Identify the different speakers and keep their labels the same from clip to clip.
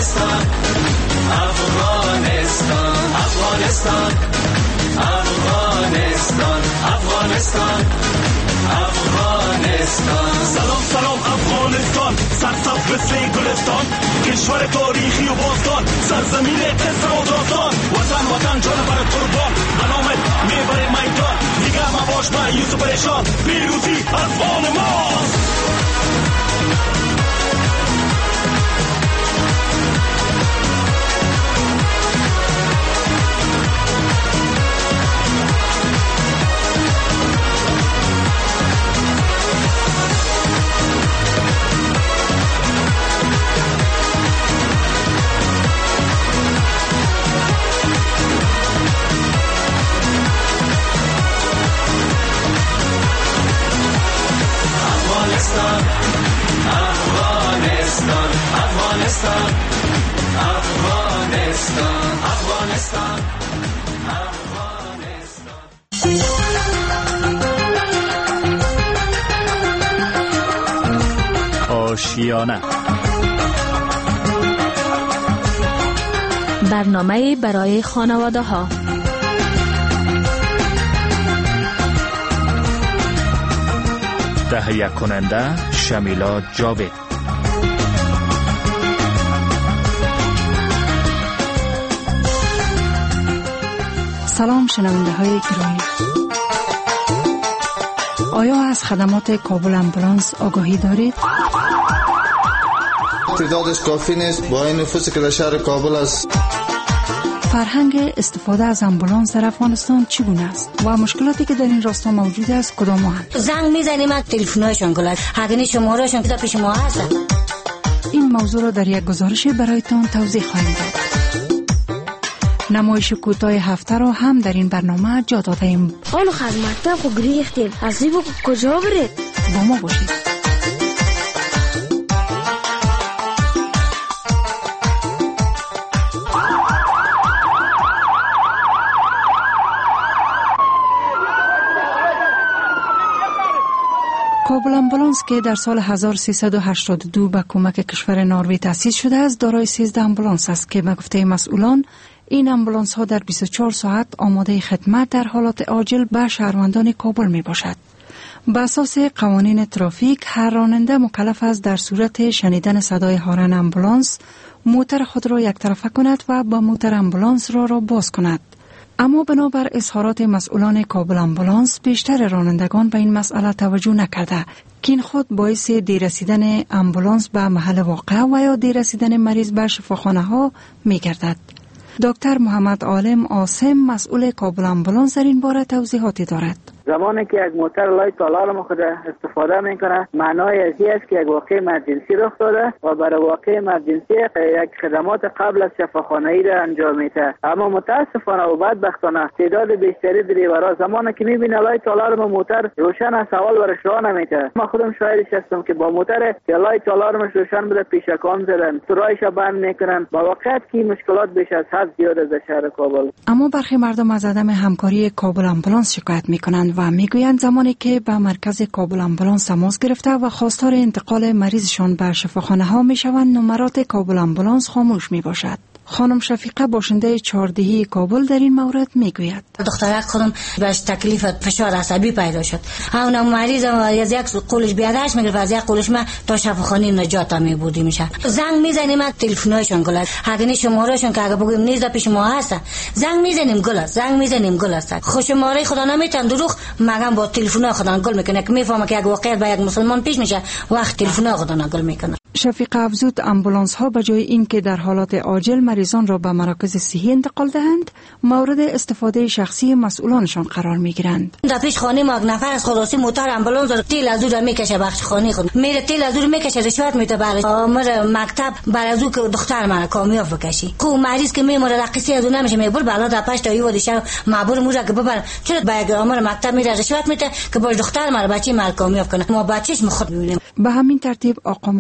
Speaker 1: افغانستان افغانستان افغانستان افغانستان افغانستان افغانستان سلام سلام افغانستان سرسبز مثل گلستان کشور تاریخی و باستان سرزمین قصه و داستان وطن وطن جان برای قربان به نامت میبره میدان دیگه مباش مایوس و پریشان پیروزی از آن ماست Afghanistan, Afghanistan, Afghanistan, Afghanistan, Afghanistan.
Speaker 2: آشیانه
Speaker 3: برنامه برای خانواده ها.
Speaker 2: تهیه کننده شمیلا جاوید.
Speaker 4: سلام شنونده های گرامی. آیا از خدمات کابل امبولانس آگاهی دارید؟
Speaker 5: تعدادش کافی نیست با این نفوسی که در شهر کابل است.
Speaker 4: فرهنگ استفاده از امبولانس در افغانستان چگونه است و مشکلاتی که در این راستا موجود است کدام‌اند؟
Speaker 6: زنگ میزنیم از تلفن‌هاشون کلا هگنی شماره‌شون که پیش ما هست.
Speaker 4: این موضوع را در یک گزارش برایتان توضیح خواهیم داد. نمایش کوتاه هفته را هم در این برنامه جا دادیم.
Speaker 7: آن خدمت خو گریختین از این کجا برید؟
Speaker 4: با ما باشید. کابل امبولانس که در سال 1382 به کمک کشور نروژ تأسیس شده است، دارای 13 امبولانس است که به گفته مسئولان این امبولانس ها در 24 ساعت آماده خدمت در حالات عاجل به شهروندان کابل می باشد. به اساس قوانین ترافیک هر راننده مکلف است در صورت شنیدن صدای هارن امبولانس موتر خود را یک طرفه کند و با موتر امبولانس را باز کند. اما بنابر اظهارات مسئولان کابل امبولانس بیشتر رانندگان به این مسئله توجه نکرده که این خود باعث دیر رسیدن امبولانس به محل واقعه و یا دیر رسیدن مریض به شفاخانه ها می گردد. دکتر محمد عالم عاصم مسئول کابل امبولانس در این باره توضیحاتی دارد.
Speaker 8: زمانی که یک موتر لایت آلارم خود استفاده میکنه معنای از این است که یک واقعه امرجنسی رخ داده و برای واقعه امرجنسی یک خدمات قبل از شفاخانه‌ای را انجام میده. اما متاسفانه و بدبختانه تعداد بیشتری دریورها زمانی که میبینه لایت آلارم موتر روشن است اول برش راه نمیده. ما خودم شاهدش هستم که با موتر که لایت آلارمش روشن بوده پیشکان زدن سرایش بند میکنن. با واقعیت که مشکلات بیش از حد زیاد از شهر کابل.
Speaker 4: اما برخی مردم از عدم همکاری کابل امبولانس شکایت میکنند و میگویند زمانی که به مرکز کابل امبولانس تماس گرفته و خواستار انتقال مریضشان به شفاخانه ها میشوند نمرات کابل امبولانس خاموش میباشد. خانم شفیقه باشنده چهاردهی کابل در این مورد میگوید
Speaker 6: دخترک خودم باش تکلیف فشار عصبی پیدا شد. اون مریض از یک قولش بیادرش میگرفت از یک قولش ما تا شفاخانه نجات میبردی میشه. زنگ میزنیم از تلفن‌هاشون گلت هگنی شمارهشون که اگه بگیم نیست پیش ما هست زنگ میزنیم گلت زنگ میزنیم گلت خوش شماره خدا نمیتن دروغ مگم با تلفن خدا گل میکنه که میفهمه که یک واقعیت با یک مسلمان پیش میشه وقت تلفن خدا گل میکنه.
Speaker 4: شفیقه افزود امبولانس ها به جای اینکه در حالات عاجل مریضان را به مراکز صحی انتقال دهند مورد استفاده شخصی مسئولانشان قرار میگیرند.
Speaker 6: در پیش خانه ما نفر از خلاصی موتر امبولانس رو تیل از دور میکشه بخش خانه خود میره تیل از دور میکشه رشوت میده برای آمر مکتب بر از او که دختر من کامیاب بکشی کو مریض که میمره رقصی از اون نمیشه میبر بالا در پشت تا یو دیشب معبور مورا که ببر چرا به آمر مکتب میره رشوت میده که باش دختر من بچی مال کامیاب کنه ما بچیش خود میبینیم.
Speaker 4: به همین ترتیب آقا محمد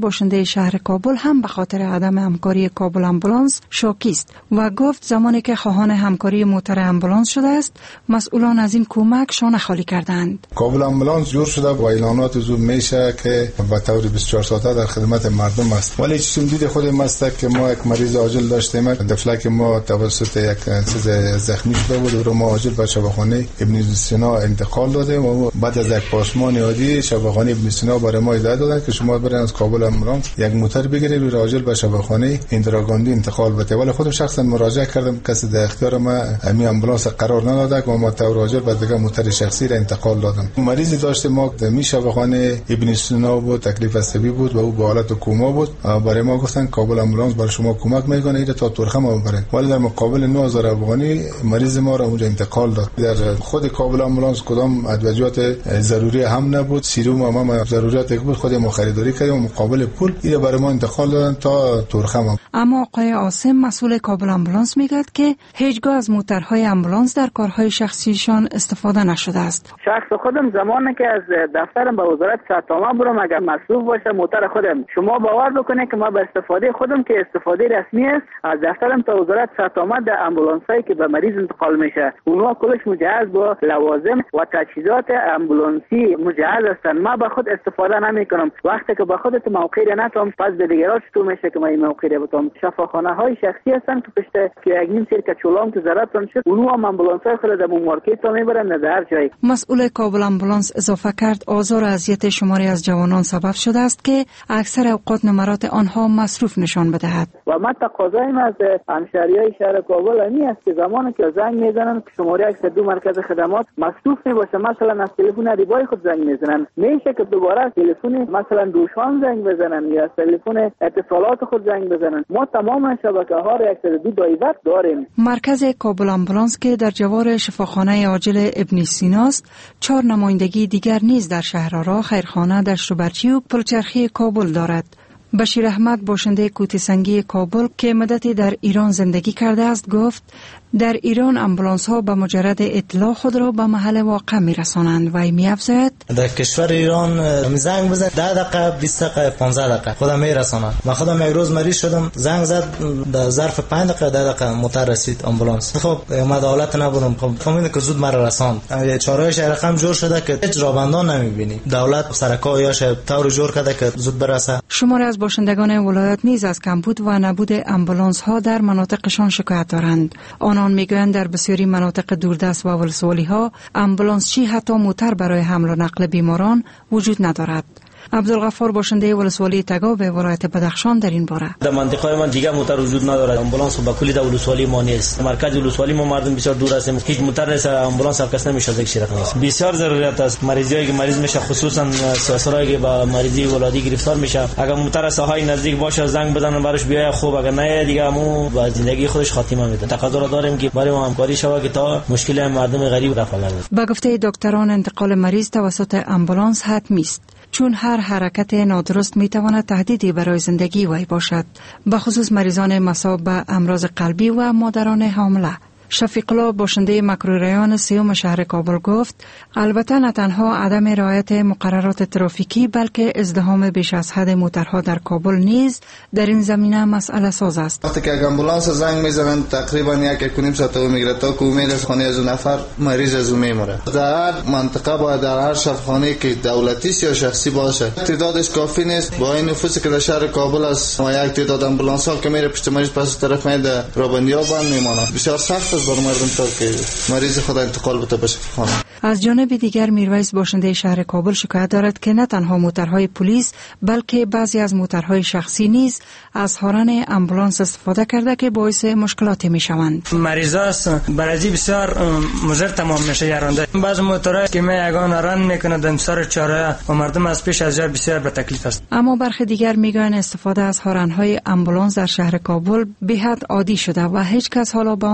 Speaker 4: باشنده شهر کابل هم به خاطر عدم همکاری کابل امبولانس شاکی است و گفت زمانی که خواهان همکاری موتر امبولانس شده است مسئولان از این کمک شانه خالی کردند.
Speaker 5: کابل امبولانس جور شده با اعلانات زور میشه که به طور 24 ساعته در خدمت مردم است، ولی چون دید خود است که ما یک مریض عاجل داشتیم دفلک ما توسط یک چیز زخمی شده بود و رو ما عاجل به شفاخانه ابن سینا انتقال دادیم و بعد از یک پاسمان عادی شفاخانه ابن سینا برای ما هدایت دادن که شما برید از کابل امبولانس یک موتر بگیرید و عاجل به شفاخانه اندراگاندی انتقال بده. ولی خودم شخصا مراجعه کردم کسی در اختیار ما همین امبولانس قرار نداد و ما طور عاجل به دیگه موتر شخصی را انتقال دادم. مریضی داشت ما در شفاخانه ابن سینا بود، تکلیف عصبی بود و او به حالت کما بود. برای ما گفتن کابل امبولانس برای شما کمک میکنه ایره تا تورخم ببرید، ولی در مقابل 9000 افغانی مریض ما را اونجا انتقال داد. در خود کابل امبولانس کدام ادویات ضروری هم نبود، سیروم هم ضروریات بود خود ما خریداری کردیم و مقابل پول ایره برای ما انتقال دادن تا تورخم.
Speaker 4: اما آقای عاصم مسئول کابل امبولانس میگه که هیچگاه از موترهای امبولانس در کارهای شخصیشان استفاده نشده است.
Speaker 8: شخص خودم زمانی که از دفترم به وزارت ساتما برم اگر مصروف باشه موتر خودم، شما باور بکنید که ما به استفاده خودم که استفاده رسمی است از دفترم تا وزارت ساتما در امبولانسایی که به مریض انتقال میشه اونها کلش مجهز با لوازم و تجهیزات امبولانسی مجهز هستند. ما به خود استفاده نمی کنم. وقتی که به خودت موقعی نتام پس به دیگران چطور میشه که ما این موقعی بتام. شفاخانه های شخصی هستند که پشت که یک نیم سیر که چولام که ضررتون شد اونها هم امبولانسای خود در مارکت تا میبرن در هر جای.
Speaker 4: مسئول کابل امبولانس اضافه کرد آزار و اذیت شماری از جوانان سبب شده است که اکثر اوقات نمرات آنها مصروف نشان بدهد.
Speaker 8: و ما تقاضایم از همشهریای شهر کابل این است که زمانی که زنگ میزنن شماره 102 مرکز خدمات مصروف نباشه، مثلا از تلفن ریبای خود زنگ میزنن، میشه که دوباره تلفن مثلا دوشان زنگ بزنن یا تلفن اتصالات خود زنگ بزنن. ما تمام شبکه‌ها را 102 دایورت داریم.
Speaker 4: مرکز کابل امبولانس که در جوار شفاخانه عاجل ابن سینا است 4 نمایندگی دیگر نیز در شهرآرا، خیرخانه، دشت و برچی و پلچرخی کابل دارد. بشیر احمد باشنده کوتسنگی کابل که مدتی در ایران زندگی کرده است گفت در ایران امبولانس ها به مجرد اطلاع خود را به محل واقع می رسانند و می افزاید
Speaker 9: در کشور ایران زنگ بزن 10 دقیقه 20 دقیقه 15 دقیقه خودم می رسانند. من خودم یک روز مریض شدم زنگ زد در ظرف 5 دقیقه 10 دقیقه موتر رسید امبولانس. خب ما دولت نبودم، خب فهمیدم که زود مرا رساند. چهارراه رقم جور شده که هیچ رابندان نمی بینی. دولت سرکایاش طور جور کرده که زود برسه.
Speaker 4: شماری از باشندگان ولایت نیز از کمبود و نبود امبولانس ها در مناطقشان شکایت دارند. آنان میگویند در بسیاری مناطق دوردست و ولسوالی ها امبولانس چی حتی موتر برای حمل و نقل بیماران وجود ندارد. عبدالغفار باشنده ولسوالی تگاو به ولایت بدخشان در این باره
Speaker 10: در منطقه من دیگه موتر وجود ندارد. امبولانس با کلی در ولسوالی ما نیست. مرکز ولسوالی ما مردم بسیار دور هستیم، هیچ موتر نیست، امبولانس هم کس نمیشه یک شرکت نیست. بسیار ضرورت است مریضایی که مریض میشه، خصوصا سرایی که با مریضی ولادی گرفتار میشه، اگر موتر ساحای نزدیک باشه زنگ بزنن براش بیای، خوب اگر نه دیگه مو با زندگی خودش خاتمه میده. تقاضا را داریم که برای ما همکاری شود که تا مشکل مردم غریب رفع گردد.
Speaker 4: با گفته دکتران انتقال مریض توسط امبولانس حتمی است، چون هر حرکت نادرست میتواند تهدیدی برای زندگی وی باشد، به خصوص مریضان مصاب به امراض قلبی و مادران حامله. شفیق الله باشنده مکروریان سیوم شهر کابل گفت البته نه تنها عدم رعایت مقررات ترافیکی بلکه ازدحام بیش از حد موترها در کابل نیز در این زمینه مسئله ساز است.
Speaker 5: وقتی که امبولانس زنگ میزنن تقریبا 1.5 ساعت میگیره تا که میرسه خانه از نفر مریض از میمره. در هر منطقه باید در هر شفاخانه که دولتی یا شخصی باشه تعدادش کافی نیست. با این نفوسی که در شهر کابل است و یک تعداد امبولانس ها که میره پشت مریض پس طرف میده رابندیا بند میمونه. بسیار سخت است برای مردم تا که مریض خود انتقال بده به شفاخانه.
Speaker 4: از جانب دیگر میرویس باشنده شهر کابل شکایت دارد که نه تنها موترهای پلیس بلکه بعضی از موترهای شخصی نیز از هارن امبولانس استفاده کرده که باعث مشکلاتی میشوند.
Speaker 11: مریضا برازی بسیار مضر تمام میشه یارانده. بعضی موترها که یگان ران میکنه در سر چهارراه و مردم از پیش از جا بسیار به تکلیف است.
Speaker 4: اما برخی دیگر میگویند استفاده از هارن‌های امبولانس در شهر کابل به حد عادی شده و هیچ کس حالا به آن توجه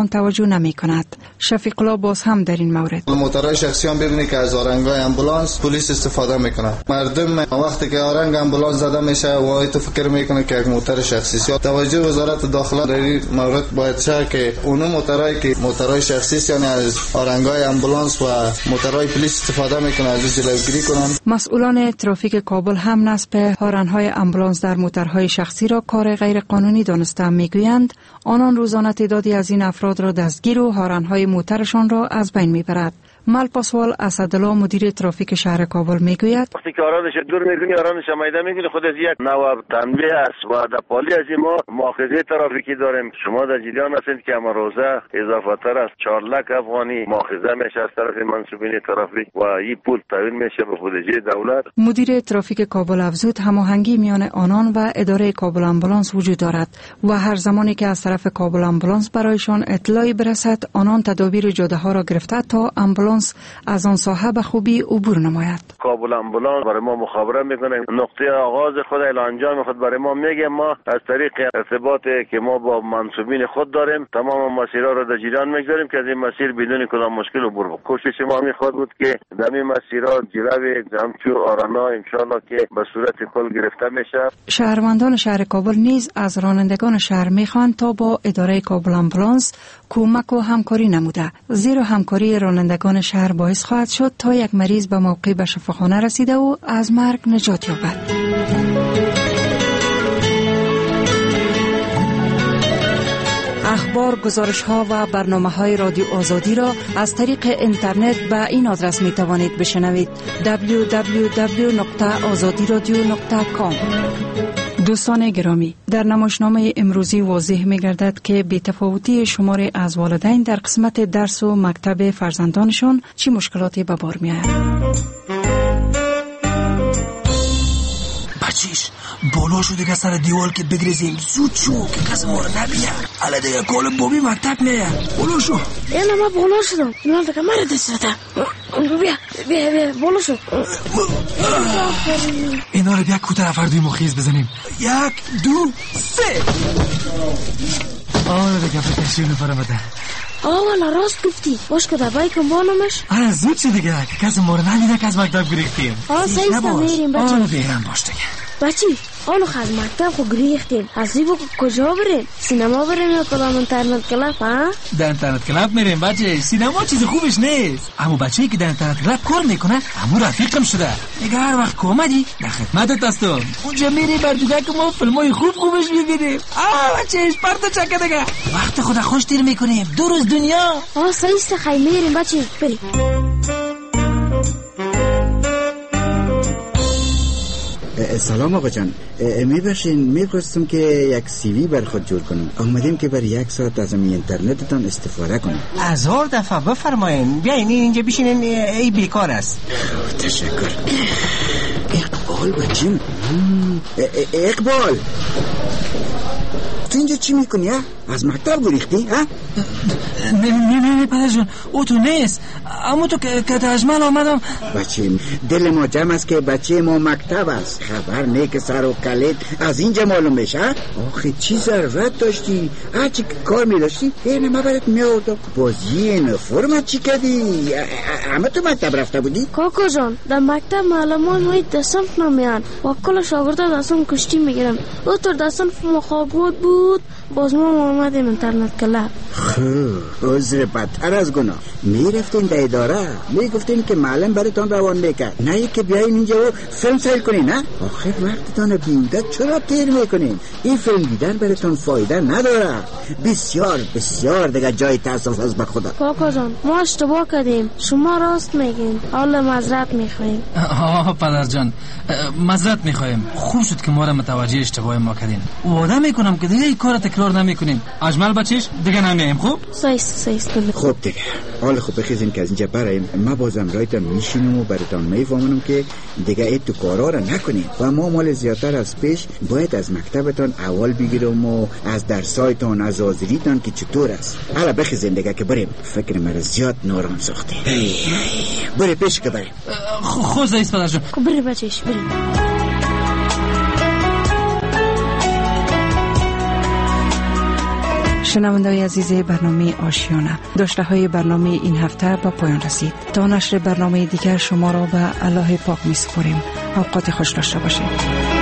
Speaker 4: نمی کند. شفیق الله باز هم در این مورد:
Speaker 12: موتورهای شخصی هم ببینید که از آرنگای امبولانس پلیس استفاده میکنه. مردم وقتی که آرنگ امبولانس زده میشه و تو فکر میکنه که یک موتور شخصی است. توجه وزارت داخله در این مورد باید شه که اون موتورایی که موتورهای شخصی است، یعنی از آرنگای امبولانس و موتورهای پلیس استفاده میکنه، از جلوگیری کنند.
Speaker 4: مسئولان ترافیک کابل هم نصب هارن‌های امبولانس در موتورهای شخصی را کار غیر قانونی دانسته میگویند آنان روزانه تعدادی از این افراد را دستگیر و هارن‌های موترشان را از بین میبرد. ملپاسوال اسدالله مدیر ترافیک شهر کابل میگوید:
Speaker 13: وقتی که آرانش دور میکنی، آرانش میده میکنی، خود از یک نوع تنبیه است و در پالی از ما مؤاخذه ترافیکی داریم. شما در جریان هستید که اما روزه اضافه تر از 4 لک افغانی مؤاخذه میشه از طرف منصوبین ترافیک و این پول تحویل میشه به بودجه دولت. مدیر
Speaker 4: ترافیک کابل افزود هماهنگی میان آنان و اداره کابل امبولانس وجود دارد و هر زمانی که از طرف کابل امبولانس برایشان اطلاعی برسد آنان تدابیر جاده ها را گرفته تا امبولانس از آن ساحه به خوبی عبور نماید.
Speaker 13: کابل امبولانس برای ما مخابره میکنه، نقطه آغاز خود الی انجام خود برای ما میگه. ما از طریق ارتباط که ما با منصوبین خود داریم تمام مسیرها را در جریان میگذاریم که از این مسیر بدون کدام مشکل عبور بکنیم. کوشش ما میخواد بود که در این مسیرها جلوی همچو آرانا ان شاء الله که به صورت کل گرفته میشه.
Speaker 4: شهروندان شهر کابل نیز از رانندگان شهر میخواهند تا با اداره کابل امبولانس کمک و همکاری نموده، زیرا همکاری رانندگان شهر باعث خواهد شد تا یک مریض به موقع به شفاخانه رسیده و از مرگ نجات یابد. اخبار، گزارش ها و برنامه های رادیو آزادی را از طریق اینترنت به این آدرس می توانید بشنوید: www.azadiradio.com. دوستان گرامی، در نمایشنامه امروزی واضح می گردد که بی‌تفاوتی شماری از والدین در قسمت درس و مکتب فرزندانشان چی مشکلاتی به بار می آید.
Speaker 1: بچیش بالا شو دیگه سر دیوال که بگریزیم. زود شو که کس ما رو نبینه. حالا دیگه کال بابی مکتب میه. بالا شو.
Speaker 7: اینا ما بالا شدم. اینا دیگه مرا دست دادم. بیا بالا شو.
Speaker 1: اینا رو بیا کوتاه افردوی مخیز بزنیم. 1 2 3. آره دیگه فکرشی نفرمده.
Speaker 7: والا راست گفتی. باش که در بایکم بانمش.
Speaker 1: آره زود شو دیگه که کس ما رو نبینه که از مکتب گریختیم.
Speaker 7: سیستا میریم بچه.
Speaker 1: آره بیرم باش دیگه.
Speaker 7: بچی آنو خز مکتب خو گریختیم. از دیگه کجا بریم؟ سینما بریم یا کدام اینترنت کلاب؟
Speaker 1: در اینترنت کلاب میریم بچه. سینما چیز خوبش نیست. اما بچه‌ای که در اینترنت کلاب کار میکنه همو رفیقم شده. اگه هر وقت کمدی در خدمتت هستم. اونجا میری بر دیگه که ما فیلمای خوبش میبینیم. بچه‌اش پرت چکه دیگه. وقت خود خوش دیر میکنیم. 2 روز دنیا.
Speaker 7: سیستا خیلی میریم بچه. بریم.
Speaker 14: سلام آقا جان، میخواستم که یک CV بر خود جور کنم. آمدیم که بر 1 ساعت از اینترنتتان استفاده کنم.
Speaker 15: 1000 دفعه بفرمایین. بیاین اینجا بشینین، ای بیکار است.
Speaker 14: تشکر. اقبال بچیم. اقبال تو اینجا چی میکنی ها؟ از مکتب گریختی ها؟
Speaker 1: نه پدر جون، او تو نیست. اما تو که تجمل آمدم.
Speaker 14: بچه دل ما جمع است که بچه ما مکتب است. خبر نه که سر و کلید از اینجا معلوم بشه. آخه چی ضرورت داشتی؟ هرچی کار میداشتی اینه ما برات میآوردم. بازی این فرمت چی کردی؟ اما تو مکتب رفته بودی؟
Speaker 7: کاکا جان در مکتب معلمان های دستنف نمیان و کل شاگردا دستن کشتی میگیرن. او تر دستنف مخابات بود. باز ما آمدیم اینترنت کلاب.
Speaker 14: عذر بدتر از گناه. میرفتین در اداره میگفتین که معلم براتون روان میکرد، نه که بیاین اینجا و فیلم سیل کنین. نه آخر وقتتان بیوده چرا تیر میکنین؟ این فیلم دیدن براتون فایده نداره. بسیار دیگه جای تاسف از به خدا.
Speaker 7: کاکا جان ما اشتباه کردیم، شما راست میگین. حالا معذرت میخوایم.
Speaker 1: پدر جان معذرت میخوایم. خوب شد که ما را متوجه اشتباه ما کردین. وعده میکنم که دیگه این کار تکرار نمیکنیم. اجمل بچهش دیگه نمیایم. خوب
Speaker 7: سیست
Speaker 14: خوب دیگه. حالا خوب بخیزیم که از اینجا برایم. ما بازم رایتان میشینم و براتان میفهمونم که دیگه ای تو کارا را نکنیم و ما مال زیادتر از پیش باید از مکتبتان اول بگیرم و از درسایتان از حاضریتان که چطور است. حالا بخیزیم دیگه که بریم. فکر مرا زیاد نارم ساخته. بریم پیش که بریم.
Speaker 1: خوش ایست پدر جان.
Speaker 7: بریم بچهش بریم.
Speaker 4: شنونده‌های عزیز برنامه آشیانه، داشته‌های برنامه این هفته به پایان رسید. تا نشر برنامه دیگر شما را به الله پاک می‌سپاریم. اوقات خوش داشته باشید.